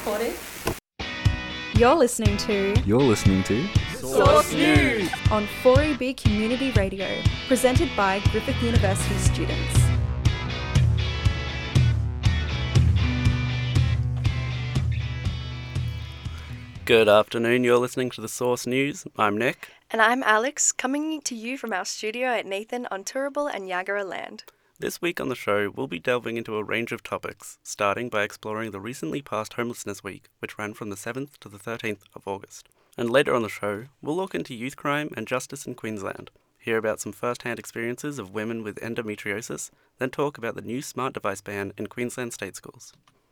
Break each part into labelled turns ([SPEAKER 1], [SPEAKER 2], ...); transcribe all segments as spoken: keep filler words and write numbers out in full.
[SPEAKER 1] recording.
[SPEAKER 2] You're listening to
[SPEAKER 3] You're listening to
[SPEAKER 1] Source News
[SPEAKER 2] on four E B Community Radio, presented by Griffith University students.
[SPEAKER 4] Good afternoon, you're listening to the Source News. I'm Nick.
[SPEAKER 5] And I'm Alex, coming to you from our studio at Nathan on Turrbal and Yagara Land.
[SPEAKER 4] This week on the show, we'll be delving into a range of topics, starting by exploring the recently passed Homelessness Week, which ran from the seventh to the thirteenth of August. And later on the show, we'll look into youth crime and justice in Queensland, hear about some first-hand experiences of women with endometriosis, then talk about the new smart device ban in Queensland state schools.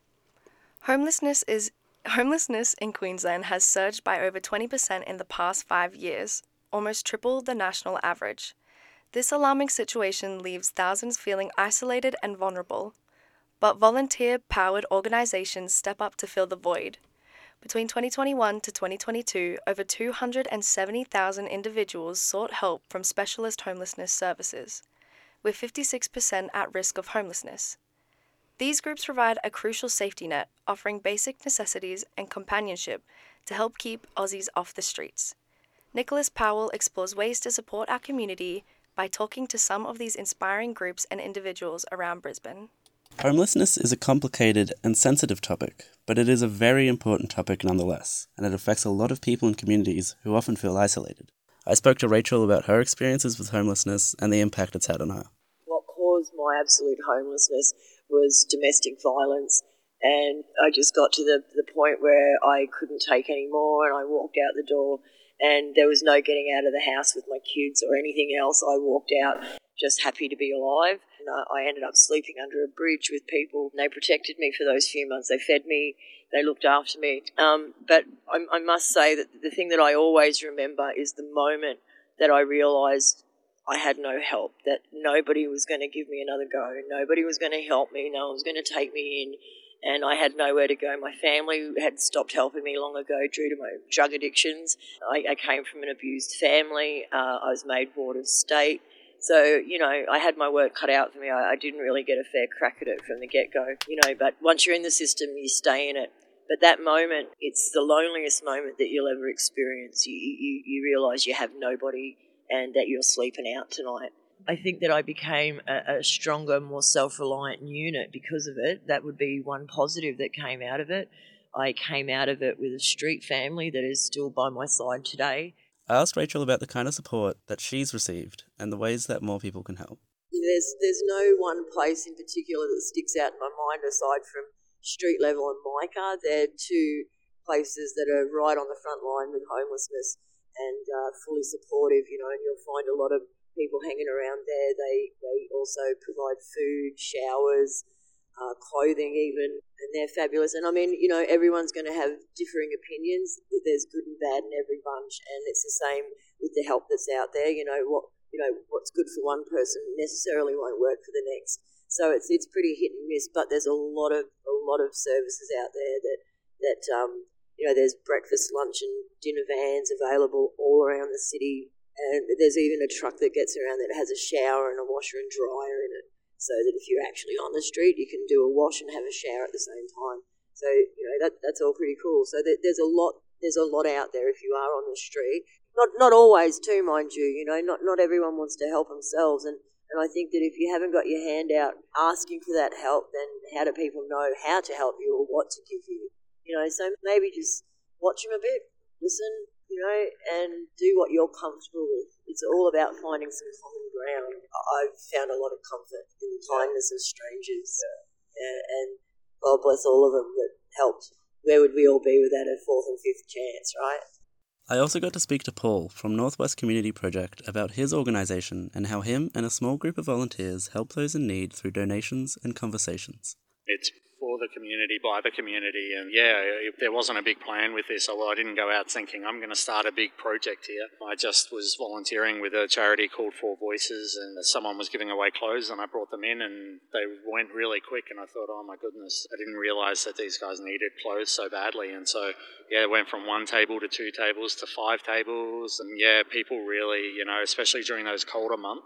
[SPEAKER 5] Homelessness is Homelessness in Queensland has surged by over twenty percent in the past five years, almost triple the national average. This alarming situation leaves thousands feeling isolated and vulnerable, but volunteer-powered organisations step up to fill the void. Between twenty twenty-one to twenty twenty-two, over two hundred seventy thousand individuals sought help from specialist homelessness services, with fifty-six percent at risk of homelessness. These groups provide a crucial safety net, offering basic necessities and companionship to help keep Aussies off the streets. Nicholas Powell explores ways to support our community by talking to some of these inspiring groups and individuals around Brisbane.
[SPEAKER 4] Homelessness is a complicated and sensitive topic, but it is a very important topic nonetheless, and it affects a lot of people and communities who often feel isolated. I spoke to Rachel about her experiences with homelessness and the impact it's had on her.
[SPEAKER 6] What caused my absolute homelessness was domestic violence, and I just got to the, the point where I couldn't take any more, and I walked out the door and there was no getting out of the house with my kids or anything else. I walked out just happy to be alive, and I ended up sleeping under a bridge with people, and they protected me for those few months. They fed me, they looked after me. Um, but I, I must say that the thing that I always remember is the moment that I realised I had no help, that nobody was going to give me another go, nobody was going to help me, no one was going to take me in, and I had nowhere to go. My family had stopped helping me long ago due to my drug addictions. I, I came from an abused family. Uh, I was made ward of state. So, you know, I had my work cut out for me. I, I didn't really get a fair crack at it from the get-go, you know, but once you're in the system, you stay in it. But that moment, it's the loneliest moment that you'll ever experience. You, you, you realise you have nobody and that you're sleeping out tonight. I think that I became a, a stronger, more self-reliant unit because of it. That would be one positive that came out of it. I came out of it with a street family that is still by my side today.
[SPEAKER 4] I asked Rachel about the kind of support that she's received and the ways that more people can help.
[SPEAKER 6] There's there's no one place in particular that sticks out in my mind aside from Street Level and Micah. They're two places that are right on the front line with homelessness and uh, fully supportive, you know, and you'll find a lot of people hanging around there. They they also provide food, showers, uh, clothing even, and they're fabulous. And I mean, you know, everyone's going to have differing opinions. There's good and bad in every bunch, and it's the same with the help that's out there. You know, what you know what's good for one person necessarily won't work for the next. So it's it's pretty hit and miss. But there's a lot of a lot of services out there that that um, you know, there's breakfast, lunch, and dinner vans available all around the city. And there's even a truck that gets around that has a shower and a washer and dryer in it, so that if you're actually on the street, you can do a wash and have a shower at the same time. So, you know, that that's all pretty cool. So there's a lot there's a lot out there if you are on the street. Not not always too, mind you. You know, not not everyone wants to help themselves, and, and I think that if you haven't got your hand out asking for that help, then how do people know how to help you or what to give you? You know, so maybe just watch them a bit, listen, you know, and do what you're comfortable with. It's all about finding some common ground. I've found a lot of comfort in the kindness of strangers, uh, and God bless all of them that helped. Where would we all be without a fourth and fifth chance, right?
[SPEAKER 4] I also got to speak to Paul from Northwest Community Project about his organisation and how him and a small group of volunteers help those in need through donations and conversations.
[SPEAKER 7] It's for the community, by the community, and yeah, if there wasn't a big plan with this, well, I didn't go out thinking I'm going to start a big project here. I just was volunteering with a charity called Four Voices, and someone was giving away clothes, and I brought them in, and they went really quick, and I thought, oh my goodness, I didn't realise that these guys needed clothes so badly, and so yeah, it went from one table to two tables to five tables, and yeah, people really, you know, especially during those colder months,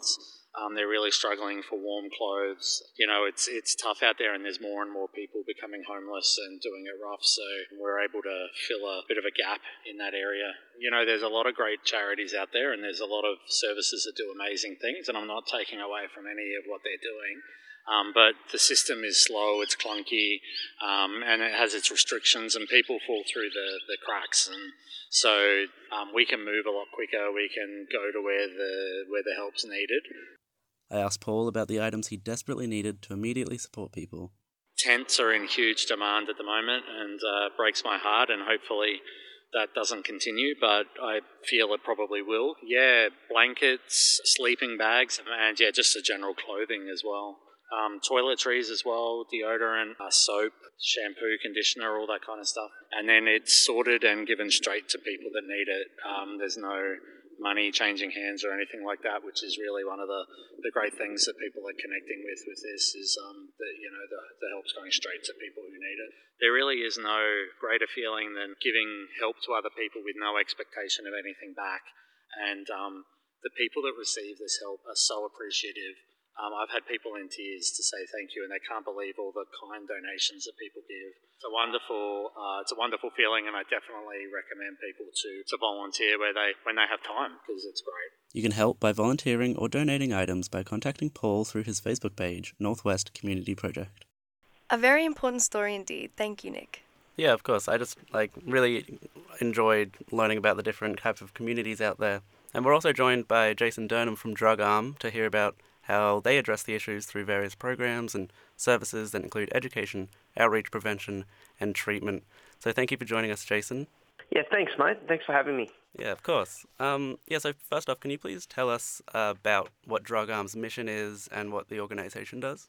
[SPEAKER 7] Um, they're really struggling for warm clothes. You know, it's it's tough out there, and there's more and more people becoming homeless and doing it rough. So we're able to fill a bit of a gap in that area. You know, there's a lot of great charities out there, and there's a lot of services that do amazing things, and I'm not taking away from any of what they're doing. Um, but the system is slow, it's clunky, um, and it has its restrictions, and people fall through the, the cracks. And so um, we can move a lot quicker. We can go to where the where the help's needed.
[SPEAKER 4] I asked Paul about the items he desperately needed to immediately support people.
[SPEAKER 7] Tents are in huge demand at the moment, and uh, breaks my heart, and hopefully that doesn't continue, but I feel it probably will. Yeah, blankets, sleeping bags, and yeah, just the general clothing as well. Um, toiletries as well, deodorant, uh, soap, shampoo, conditioner, all that kind of stuff. And then it's sorted and given straight to people that need it. Um, there's no money changing hands or anything like that, which is really one of the, the great things that people are connecting with with this is um, that, you know, the, the help's going straight to people who need it. There really is no greater feeling than giving help to other people with no expectation of anything back. And um, the people that receive this help are so appreciative. Um, I've had people in tears to say thank you, and they can't believe all the kind donations that people give. It's a wonderful, uh, it's a wonderful feeling, and I definitely recommend people to, to volunteer where they when they have time, because it's great.
[SPEAKER 4] You can help by volunteering or donating items by contacting Paul through his Facebook page, Northwest Community Project.
[SPEAKER 5] A very important story indeed. Thank you, Nick.
[SPEAKER 4] Yeah, of course. I just like really enjoyed learning about the different types of communities out there. And we're also joined by Jason Durnham from Drug Arm to hear about how they address the issues through various programs and services that include education, outreach, prevention, and treatment. So thank you for joining us, Jason.
[SPEAKER 3] Yeah, thanks, mate. Thanks for having me.
[SPEAKER 4] Yeah, of course. Um, yeah, so first off, can you please tell us uh, about what Drug Arm's mission is and what the organisation does?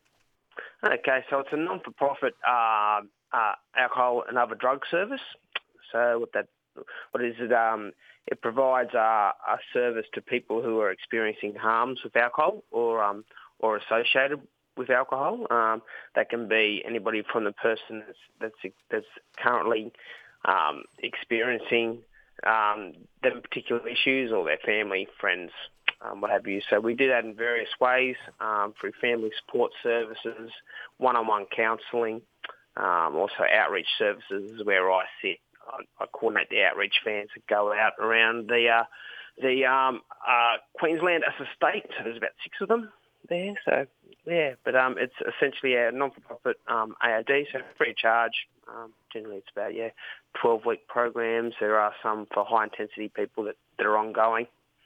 [SPEAKER 3] Okay, so it's a non-for-profit uh, uh, alcohol and other drug service. So what that what is it? Um, it provides a, a service to people who are experiencing harms with alcohol or um, or associated with alcohol. Um, that can be anybody from the person that's that's, that's currently um, experiencing um, them particular issues, or their family, friends, um, what have you. So we do that in various ways, um, through family support services, one-on-one counselling, um, also outreach services is where I sit. I, I coordinate the outreach vans that go out around the uh, the um, uh, Queensland as a state. So there's about six of them there. So yeah, but um, it's essentially a non-for-profit um, A O D, so free of charge. Um, generally, it's about yeah, twelve-week programs. There are some for high-intensity people that, that are ongoing.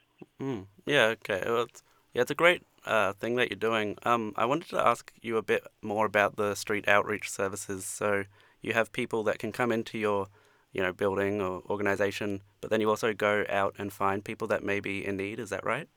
[SPEAKER 4] Mm, yeah. Okay. Well, it's, yeah, it's a great uh, thing that you're doing. Um, I wanted to ask you a bit more about the street outreach services. So you have people that can come into your you know, building or organisation, but then you also go out and find people that may be in need. Is that right?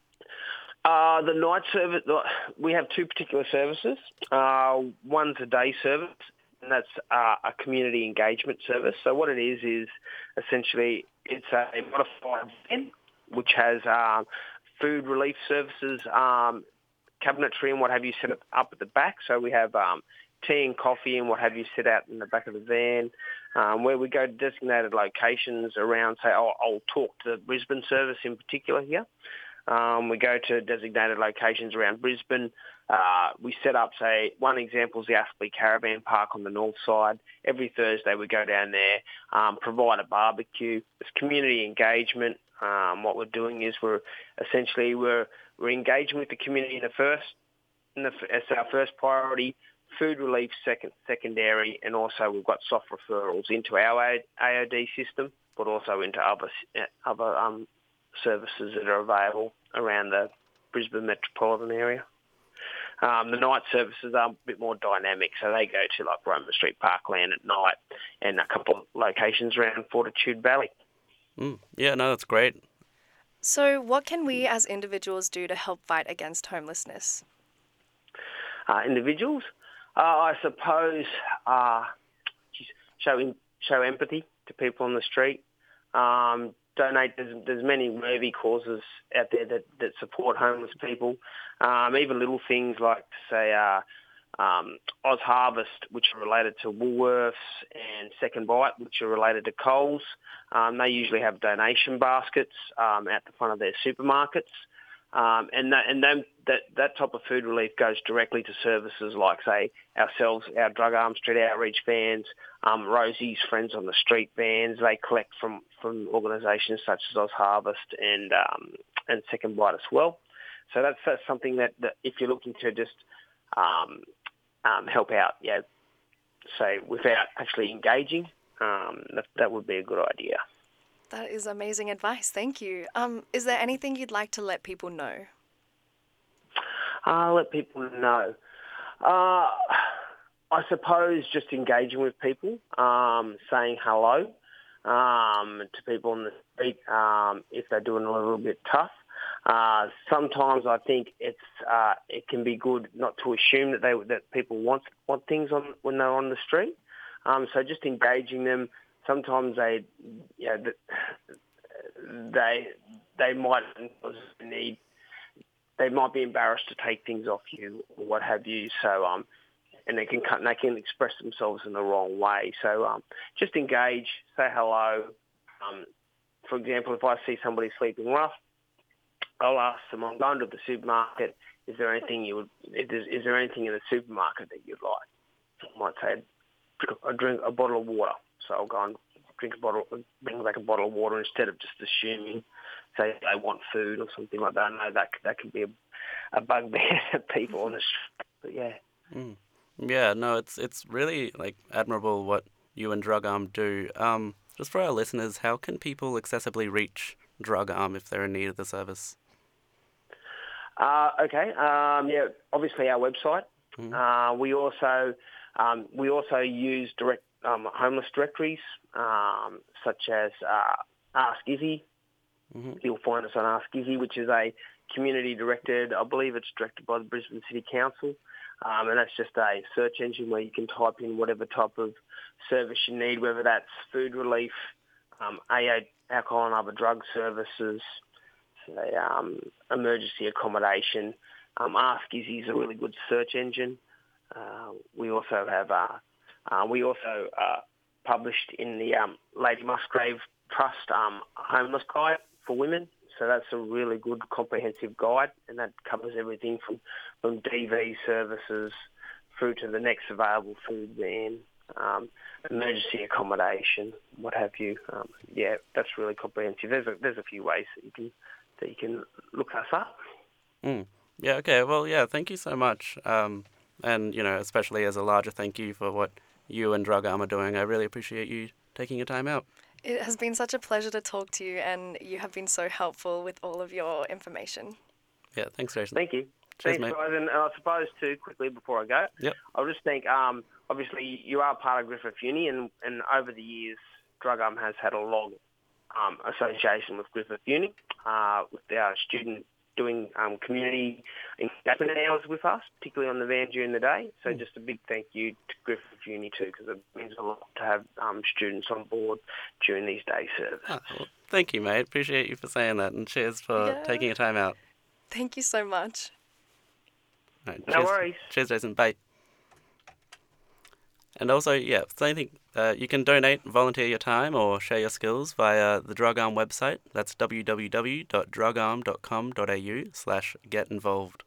[SPEAKER 3] Uh, the night service, we have two particular services. Uh, one's a day service, and that's uh, a community engagement service. So what it is is essentially it's a modified van which has uh, food relief services, um, cabinetry and what have you set up at the back. So we have um, tea and coffee and what have you set out in the back of the van, um, where we go to designated locations around, say, I'll, I'll talk to the Brisbane service in particular here. Um, we go to designated locations around Brisbane. Uh, we set up, say, one example is the Aspley Caravan Park on the north side. Every Thursday we go down there, um, provide a barbecue. It's community engagement. Um, what we're doing is we're essentially we're we're engaging with the community in the first, in the, as our first priority. Food relief second, secondary, and also we've got soft referrals into our A O D system, but also into other other um, services that are available around the Brisbane metropolitan area. Um, the night services are a bit more dynamic, so they go to like Roma Street Parkland at night and a couple of locations around Fortitude Valley.
[SPEAKER 4] Mm, yeah, no, that's great.
[SPEAKER 5] So what can we as individuals do to help fight against homelessness?
[SPEAKER 3] Uh, individuals? Uh, I suppose uh, show show empathy to people on the street. Um, donate. There's, there's many worthy causes out there that, that support homeless people. Um, even little things like, say, uh, um, Oz Harvest, which are related to Woolworths, and Second Bite, which are related to Coles. Um, they usually have donation baskets um, at the front of their supermarkets. Um, and that, and then that, that type of food relief goes directly to services like, say, ourselves, our Drug Arm Street Outreach vans, um, Rosie's Friends on the Street vans. They collect from, from organisations such as Oz Harvest and um, and Second Bite as well. So that's, that's something that, that if you're looking to just um, um, help out, yeah, say without actually engaging, um, that, that would be a good idea.
[SPEAKER 5] That is amazing advice. Thank you. Um, is there anything you'd like to let people know?
[SPEAKER 3] Uh, let people know. Uh, I suppose just engaging with people, um, saying hello um, to people on the street um, if they're doing a little bit tough. Uh, sometimes I think it's uh, it can be good not to assume that they that people want want things on when they're on the street. Um, so just engaging them. Sometimes they, you know, they they might need they might be embarrassed to take things off you or what have you. So um, and they can cut, they can express themselves in the wrong way. So um, just engage, say hello. Um, for example, if I see somebody sleeping rough, I'll ask them, I'm going to the supermarket, is there anything you would, is, is there anything in the supermarket that you'd like? I might say, I drink a bottle of water. So I'll go and drink a bottle, bring back a bottle of water instead of just assuming, say, they want food or something like that. No, that that could be a, a bugbear to people on the street. But yeah.
[SPEAKER 4] Mm. Yeah, no, it's it's really like admirable what you and Drug Arm do. Um, just for our listeners, how can people accessibly reach Drug Arm if they're in need of the service?
[SPEAKER 3] Uh, okay. Um, yeah, obviously our website. Mm. Uh, we also um, we also use direct um, homeless directories um, such as uh, Ask Izzy. Mm-hmm. You'll find us on Ask Izzy, which is a community directed. I believe it's directed by the Brisbane City Council, um, and that's just a search engine where you can type in whatever type of service you need, whether that's food relief, um, A A, alcohol and other drug services, say, um, emergency accommodation. Um, Ask Izzy is a really good search engine. Uh, we also have uh, uh, we also uh, published in the um, Lady Musgrave Trust um, homeless guide for women. So that's a really good comprehensive guide, and that covers everything from, from D V services through to the next available food van, um, emergency accommodation, what have you. Um, yeah, that's really comprehensive. There's a, there's a few ways that you can that you can look us up.
[SPEAKER 4] Mm. Yeah. Okay. Well, yeah. Thank you so much. Um, and you know, especially as a larger thank you for what you and Drug Arm are doing. I really appreciate you taking your time out.
[SPEAKER 5] It has been such a pleasure to talk to you, and you have been so helpful with all of your information.
[SPEAKER 4] Yeah, thanks, Jason.
[SPEAKER 3] Thank you.
[SPEAKER 4] Cheers,
[SPEAKER 3] Thanks,
[SPEAKER 4] mate.
[SPEAKER 3] guys. And I suppose, too, quickly before I go,
[SPEAKER 4] yep.
[SPEAKER 3] I'll just think, um, obviously, you are part of Griffith Uni, and, and over the years, Drug Arm has had a long um, association with Griffith Uni, uh, with our student doing um, community engagement hours with us, particularly on the van during the day. So mm. just a big thank you to Griffith Uni too, because it means a lot to have um, students on board during these day services.
[SPEAKER 4] Oh, well, thank you, mate. Appreciate you for saying that, and cheers for
[SPEAKER 5] yeah.
[SPEAKER 4] taking your time out.
[SPEAKER 5] Thank you so much.
[SPEAKER 4] Right,
[SPEAKER 3] no
[SPEAKER 4] cheers.
[SPEAKER 3] worries.
[SPEAKER 4] Cheers, Jason. Bye. And also, yeah, same thing. Uh, you can donate, volunteer your time, or share your skills via the Drug Arm website. That's w w w dot drug arm dot com dot a u slash get involved.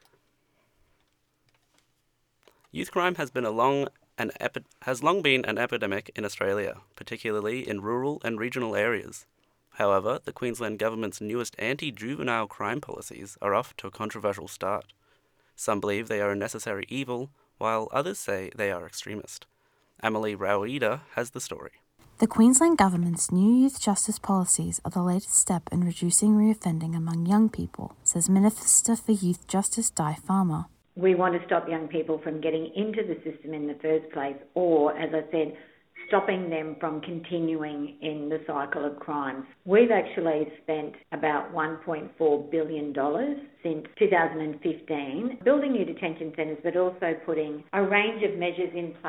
[SPEAKER 4] Youth crime has been a long an epi- has long been an epidemic in Australia, particularly in rural and regional areas. However, the Queensland Government's newest anti-juvenile crime policies are off to a controversial start. Some believe they are a necessary evil, while others say they are extremist. Emily Rauida has the story.
[SPEAKER 8] The Queensland Government's new youth justice policies are the latest step in reducing reoffending among young people, says Minister for Youth Justice Di Farmer.
[SPEAKER 9] We want to stop young people from getting into the system in the first place, or, as I said, stopping them from continuing in the cycle of crimes. We've actually spent about one point four billion dollars since two thousand fifteen building new detention centres, but also putting a range of measures in place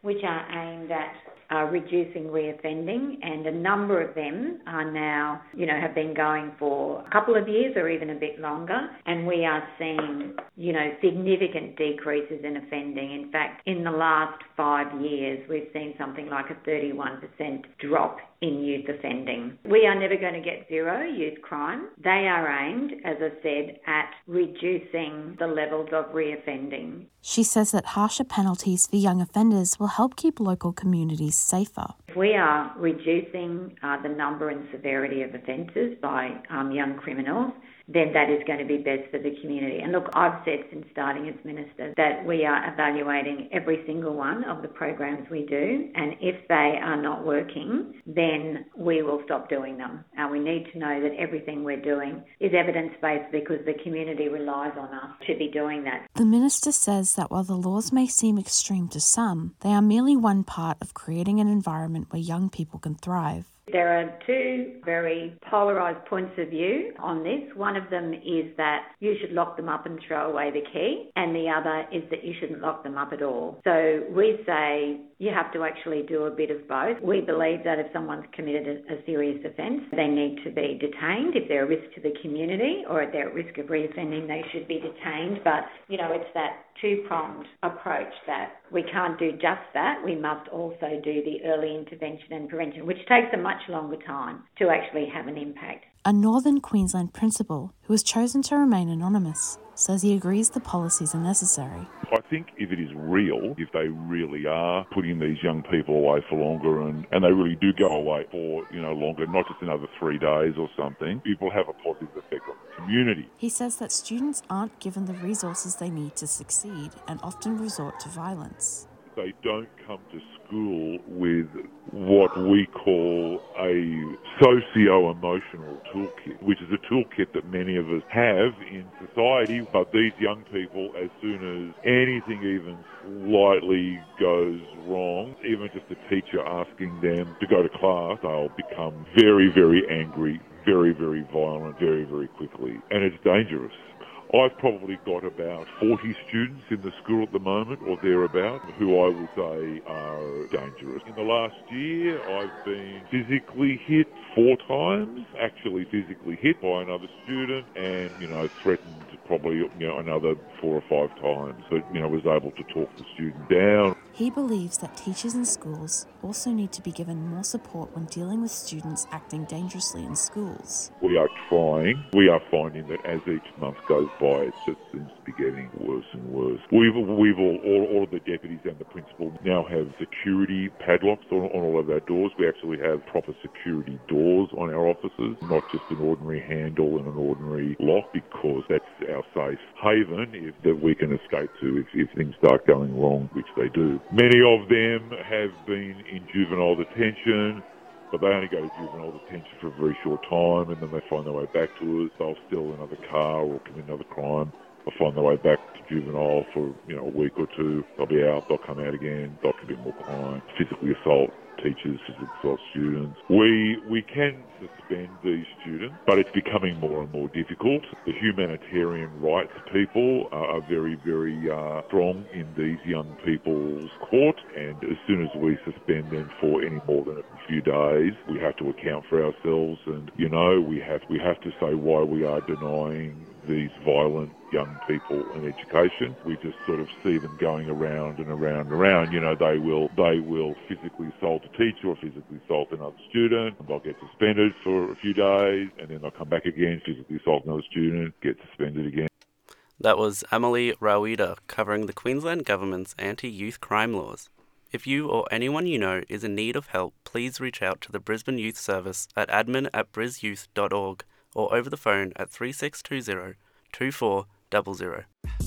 [SPEAKER 9] which are aimed at uh, reducing reoffending, and a number of them are now, you know, have been going for a couple of years or even a bit longer, and we are seeing, you know, significant decreases in offending. In fact, in the last five years, we've seen something like a thirty-one percent drop in youth offending. We are never going to get zero youth crime. They are aimed, as I said, at reducing the levels of reoffending.
[SPEAKER 8] She says that harsher penalties for young offenders will help keep local communities safer.
[SPEAKER 9] If we are reducing uh, the number and severity of offences by um, young criminals, then that is going to be best for the community. And look, I've said since starting as Minister that we are evaluating every single one of the programs we do, and if they are not working, then we will stop doing them. And we need to know that everything we're doing is evidence-based because the community relies on us to be doing that.
[SPEAKER 8] The Minister says that while the laws may seem extreme to some, they are merely one part of creating an environment where young people can thrive.
[SPEAKER 9] There are two very polarised points of view on this. One of them is that you should lock them up and throw away the key, and the other is that you shouldn't lock them up at all. So we say you have to actually do a bit of both. We believe that if someone's committed a, a serious offence, they need to be detained. If they're a risk to the community or if they're at risk of reoffending, they should be detained. But, you know, it's that two-pronged approach that we can't do just that. We must also do the early intervention and prevention, which takes a much longer time to actually have an impact.
[SPEAKER 8] A Northern Queensland principal, who has chosen to remain anonymous, says he agrees the policies are necessary.
[SPEAKER 10] I think if it is real, if they really are putting these young people away for longer and, and they really do go away for, you know, longer, not just another three days or something, it will have a positive effect on the community.
[SPEAKER 8] He says that students aren't given the resources they need to succeed and often resort to violence.
[SPEAKER 10] They don't come to school with what we call a socio-emotional toolkit, which is a toolkit that many of us have in society. But these young people, as soon as anything even slightly goes wrong, even just a teacher asking them to go to class, they'll become very, very angry, very, very violent, very, very quickly. And it's dangerous. I've probably got about forty students in the school at the moment, or thereabout, who I would say are dangerous. In the last year, I've been physically hit four times, actually physically hit by another student, and, you know, threatened probably, you know, another four or five times, but, you know, was able to talk the student down.
[SPEAKER 8] He believes that teachers in schools also need to be given more support when dealing with students acting dangerously in schools.
[SPEAKER 10] We are trying. We are finding that as each month goes by, it just seems to be getting worse and worse. We've, we've all, all, all of the deputies and the principal now have security padlocks on, on all of our doors. We actually have proper security doors on our offices, not just an ordinary handle and an ordinary lock, because that's our safe haven if that we can escape to if, if things start going wrong, which they do. Many of them have been in juvenile detention, but they only go to juvenile detention for a very short time, and then they find their way back to us. They'll steal another car or commit another crime. They'll find their way back to juvenile for, you know, a week or two. They'll be out, they'll come out again, they'll commit more crime, physically assault teachers, physically assault students. We we can suspend these students, but it's becoming more and more difficult. The humanitarian rights people are, are very, very uh, strong in these young people's court, and as soon as we suspend them for any more than a few days, we have to account for ourselves, and, you know, we have we have to say why we are denying these violent young people an education. We just sort of see them going around and around and around. You know, they will they will physically assault a teacher or physically assault another student. They'll get suspended for a few days, and then they'll come back again, physically assault another student, get suspended again.
[SPEAKER 4] That was Emily Rawida covering the Queensland Government's anti-youth crime laws. If you or anyone you know is in need of help, please reach out to the Brisbane Youth Service at admin at bris youth dot org or over the phone at three six two zero, two four zero zero.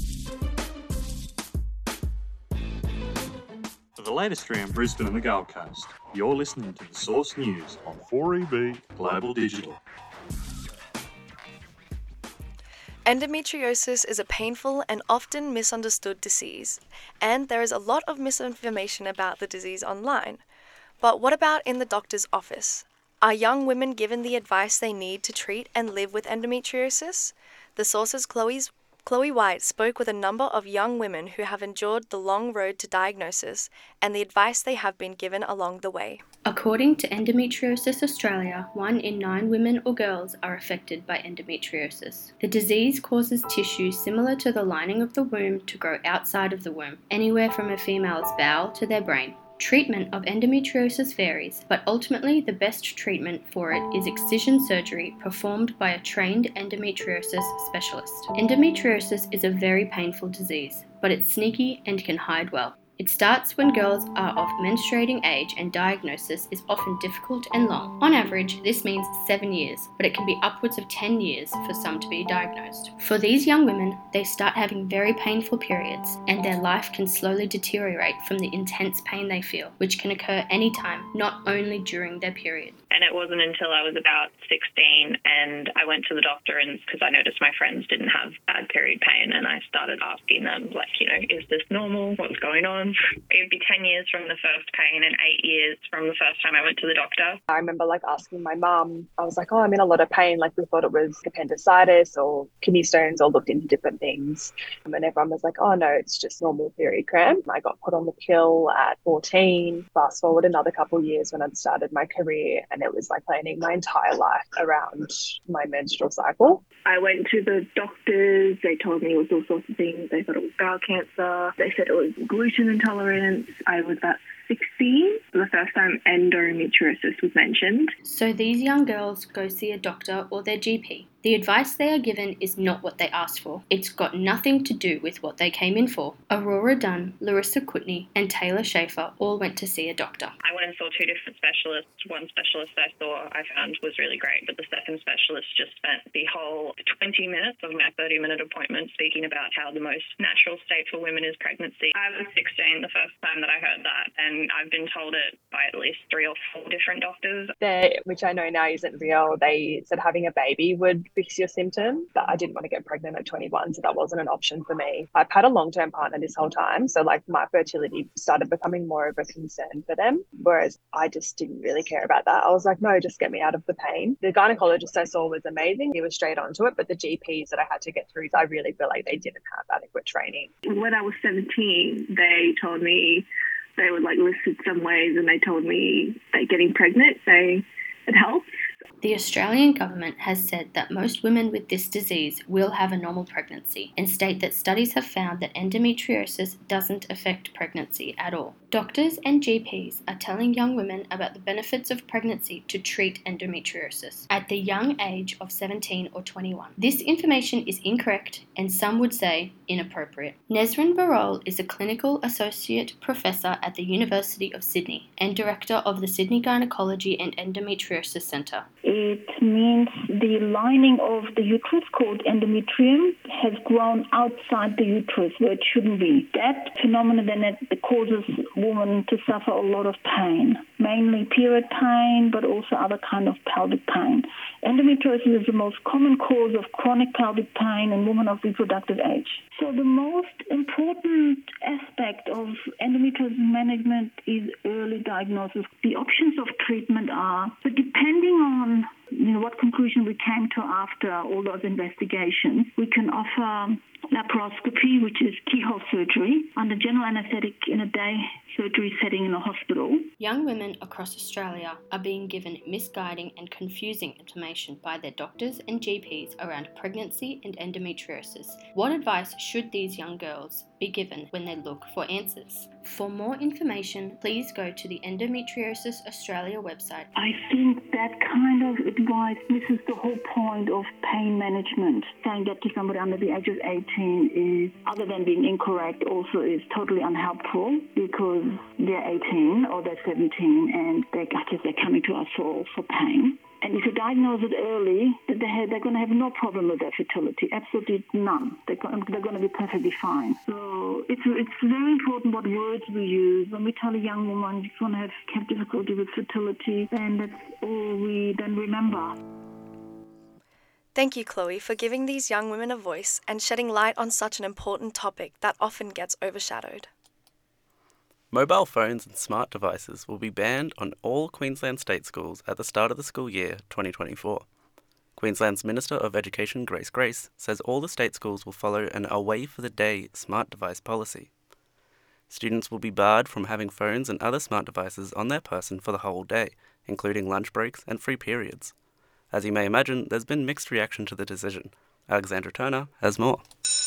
[SPEAKER 1] For the latest around Brisbane and the Gold Coast, you're listening to The Source News on four E B Global Digital.
[SPEAKER 5] Endometriosis is a painful and often misunderstood disease, and there is a lot of misinformation about the disease online. But what about in the doctor's office? Are young women given the advice they need to treat and live with endometriosis? The Source's Chloe's Chloe White spoke with a number of young women who have endured the long road to diagnosis and the advice they have been given along the way.
[SPEAKER 11] According to Endometriosis Australia, one in nine women or girls are affected by endometriosis. The disease causes tissue similar to the lining of the womb to grow outside of the womb, anywhere from a female's bowel to their brain. Treatment of endometriosis varies, but ultimately the best treatment for it is excision surgery performed by a trained endometriosis specialist. Endometriosis is a very painful disease, but it's sneaky and can hide well. It starts when girls are of menstruating age and diagnosis is often difficult and long. On average, this means seven years, but it can be upwards of ten years for some to be diagnosed. For these young women, they start having very painful periods, and their life can slowly deteriorate from the intense pain they feel, which can occur anytime, not only during their period.
[SPEAKER 12] And it wasn't until I was about sixteen and I went to the doctor and because I noticed my friends didn't have bad period pain, and I started asking them, like, you know, is this normal? What's going on? It'd be ten years from the first pain and eight years from the first time I went to the doctor.
[SPEAKER 13] I remember like asking my mum, I was like, oh, I'm in a lot of pain. Like we thought it was appendicitis or kidney stones, or looked into different things. And everyone was like, oh no, it's just normal period cramp. I got put on the pill at fourteen. Fast forward another couple of years when I'd started my career, and it was like planning my entire life around my menstrual cycle.
[SPEAKER 12] I went to the doctors. They told me it was all sorts of things. They thought it was bowel cancer. They said it was gluten intolerance. I was about sixteen. The first time endometriosis was mentioned.
[SPEAKER 11] So these young girls go see a doctor or their G P. The advice they are given is not what they asked for. It's got nothing to do with what they came in for. Aurora Dunn, Larissa Kutney, and Taylor Schaefer all went to see a doctor.
[SPEAKER 12] I went and saw two different specialists. One specialist I saw I found was really great, but the second specialist just spent the whole twenty minutes of my thirty minute appointment speaking about how the most natural state for women is pregnancy. I was sixteen the first time that I heard that, and I've been told it by at least three or four different doctors.
[SPEAKER 13] They, which I know now isn't real, they said having a baby would fix your symptoms, but I didn't want to get pregnant at twenty-one, so that wasn't an option for me. I've had a long-term partner this whole time, so like my fertility started becoming more of a concern for them, whereas I just didn't really care about that. I was like, no, just get me out of the pain. The gynecologist I saw was amazing. He was straight onto it, but the G Ps that I had to get through, I really feel like they didn't have adequate training.
[SPEAKER 12] When I was seventeen, they told me they would like listed some ways, and they told me that getting pregnant, they it helps.
[SPEAKER 11] The Australian government has said that most women with this disease will have a normal pregnancy, and state that studies have found that endometriosis doesn't affect pregnancy at all. Doctors and G Ps are telling young women about the benefits of pregnancy to treat endometriosis at the young age of seventeen or twenty-one. This information is incorrect, and some would say inappropriate. Nesrin Barol is a clinical associate professor at the University of Sydney and director of the Sydney Gynecology and Endometriosis Centre.
[SPEAKER 14] It means the lining of the uterus, called endometrium, has grown outside the uterus where it shouldn't be. That phenomenon then it causes women to suffer a lot of pain, mainly period pain, but also other kind of pelvic pain. Endometriosis is the most common cause of chronic pelvic pain in women of reproductive age. So the most important aspect of endometriosis management is early diagnosis. The options of treatment are, but depending on you know, what conclusion we came to after all those investigations, we can offer laparoscopy, which is keyhole surgery, under general anaesthetic in a day surgery setting in a hospital.
[SPEAKER 11] Young women across Australia are being given misguiding and confusing information by their doctors and G Ps around pregnancy and endometriosis. What advice should these young girls be given when they look for answers? For more information, please go to the Endometriosis Australia website.
[SPEAKER 14] I think that kind of advice misses the whole point of pain management. Saying that to somebody under the age of eighteen is, other than being incorrect, also is totally unhelpful, because they're eighteen or they're seventeen and they, I guess they're coming to us for, for pain. And if you diagnose it early, they're, they're going to have no problem with their fertility, absolutely none. They're, they're going to be perfectly fine. So it's it's very important what words we use. When we tell a young woman she's going to have, have difficulty with fertility, then that's all we then remember.
[SPEAKER 5] Thank you, Chloe, for giving these young women a voice and shedding light on such an important topic that often gets overshadowed.
[SPEAKER 4] Mobile phones and smart devices will be banned on all Queensland state schools at the start of the school year twenty twenty-four. Queensland's Minister of Education, Grace Grace, says all the state schools will follow an away for the day smart device policy. Students will be barred from having phones and other smart devices on their person for the whole day, including lunch breaks and free periods. As you may imagine, there's been mixed reaction to the decision. Alexandra Turner has more.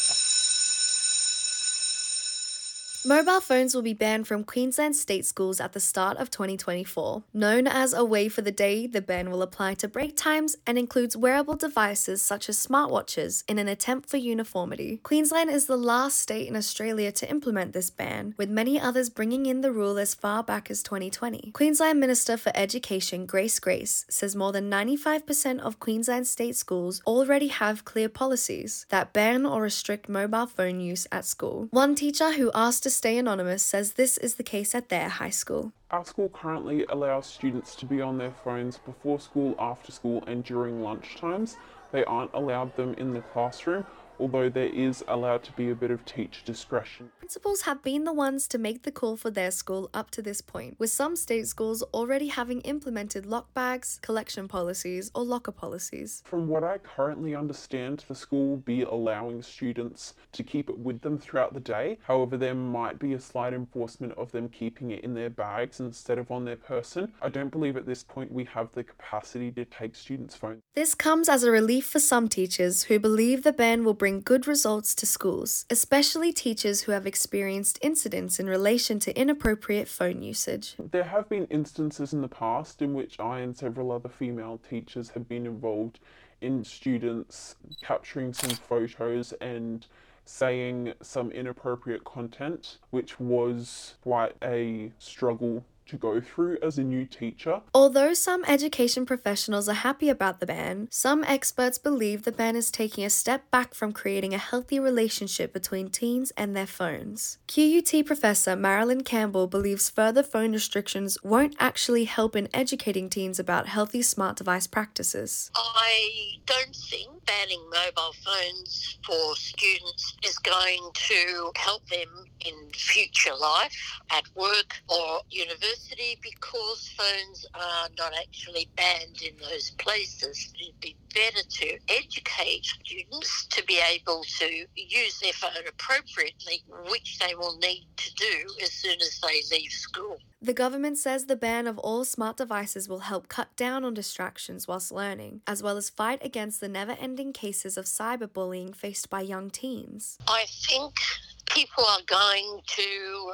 [SPEAKER 5] Mobile phones will be banned from Queensland state schools at the start of twenty twenty-four. Known as Away for the Day, the ban will apply to break times and includes wearable devices such as smartwatches in an attempt for uniformity. Queensland is the last state in Australia to implement this ban, with many others bringing in the rule as far back as twenty twenty. Queensland Minister for Education, Grace Grace, says more than ninety-five percent of Queensland state schools already have clear policies that ban or restrict mobile phone use at school. One teacher who asked to stay anonymous says this is the case at their high school.
[SPEAKER 15] Our school currently allows students to be on their phones before school, after school and during lunch times. They aren't allowed them in the classroom, although there is allowed to be a bit of teacher discretion.
[SPEAKER 5] Principals have been the ones to make the call for their school up to this point, with some state schools already having implemented lock bags, collection policies, or locker policies.
[SPEAKER 15] From what I currently understand, the school will be allowing students to keep it with them throughout the day. However, there might be a slight enforcement of them keeping it in their bags instead of on their person. I don't believe at this point we have the capacity to take students' phones.
[SPEAKER 5] This comes as a relief for some teachers who believe the ban will bring good results to schools, especially teachers who have experienced incidents in relation to inappropriate phone usage.
[SPEAKER 15] There have been instances in the past in which I and several other female teachers have been involved in students capturing some photos and saying some inappropriate content, which was quite a struggle to go through as a new teacher.
[SPEAKER 5] Although some education professionals are happy about the ban, some experts believe the ban is taking a step back from creating a healthy relationship between teens and their phones. Q U T professor Marilyn Campbell believes further phone restrictions won't actually help in educating teens about healthy smart device practices.
[SPEAKER 16] I don't think banning mobile phones for students is going to help them in future life, at work or university, because phones are not actually banned in those places. It'd be better to educate students to be able to use their phone appropriately, which they will need to do as soon as they leave school.
[SPEAKER 5] The government says the ban of all smart devices will help cut down on distractions whilst learning, as well as fight against the never-ending cases of cyberbullying faced by young teens.
[SPEAKER 16] I think people are going to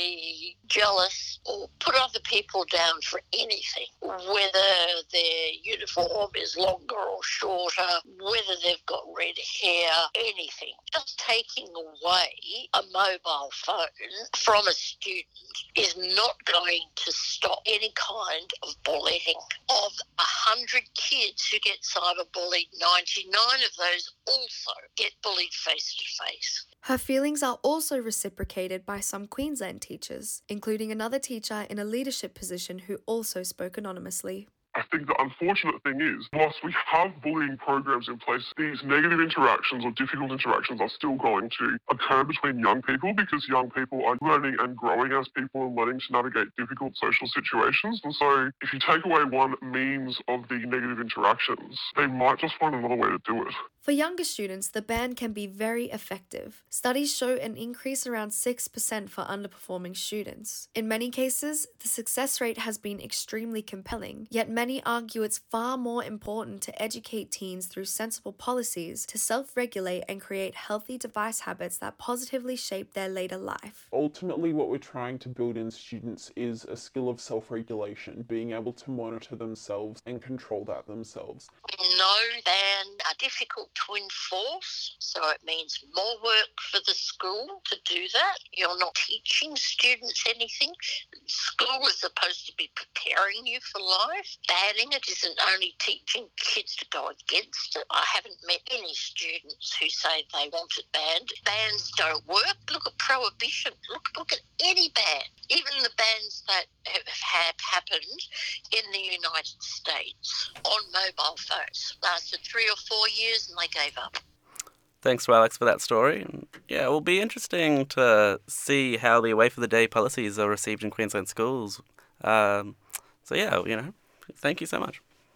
[SPEAKER 16] be jealous or put other people down for anything, whether their uniform is longer or shorter, whether they've got red hair, anything. Just taking away a mobile phone from a student is not going to stop any kind of bullying. Of a hundred kids who get cyberbullied, ninety-nine of those also get bullied face to face.
[SPEAKER 5] Her feelings are also reciprocated by some Queensland teachers, including another teacher in a leadership position who also spoke anonymously.
[SPEAKER 17] I think the unfortunate thing is, whilst we have bullying programs in place, these negative interactions or difficult interactions are still going to occur between young people, because young people are learning and growing as people and learning to navigate difficult social situations. And so if you take away one means of the negative interactions, they might just find another way to do it.
[SPEAKER 5] For younger students, the ban can be very effective. Studies show an increase around six percent for underperforming students. In many cases, the success rate has been extremely compelling, yet many argue it's far more important to educate teens through sensible policies to self-regulate and create healthy device habits that positively shape their later life.
[SPEAKER 15] Ultimately, what we're trying to build in students is a skill of self-regulation, being able to monitor themselves and control that themselves.
[SPEAKER 16] No ban are difficult to enforce, so it means more work for the school to do that. You're not teaching students anything. School is supposed to be preparing you for life. Banning it isn't only teaching kids to go against it. I haven't met any students who say they want it banned. Bans don't work. Look at prohibition. Look, look at any ban. Even the bans that have happened in the United States on mobile phones lasted three or four years and they gave up.
[SPEAKER 4] Thanks to Alex for that story. Yeah, it will be interesting to see how the Away for the Day policies are received in Queensland schools. Um, so yeah, you know, thank you so much.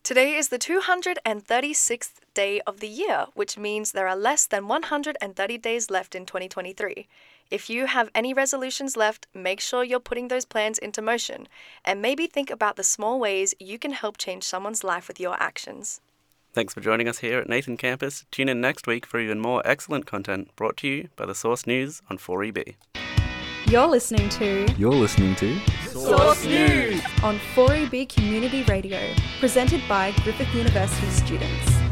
[SPEAKER 5] Today is the two hundred thirty-sixth day of the year, which means there are less than one hundred thirty days left in twenty twenty-three. If you have any resolutions left, make sure you're putting those plans into motion, and maybe think about the small ways you can help change someone's life with your actions.
[SPEAKER 4] Thanks for joining us here at Nathan Campus. Tune in next week for even more excellent content brought to you by the Source News on four E B.
[SPEAKER 2] You're listening to
[SPEAKER 18] You're listening to
[SPEAKER 2] Source News on four E B Community Radio, presented by Griffith University students.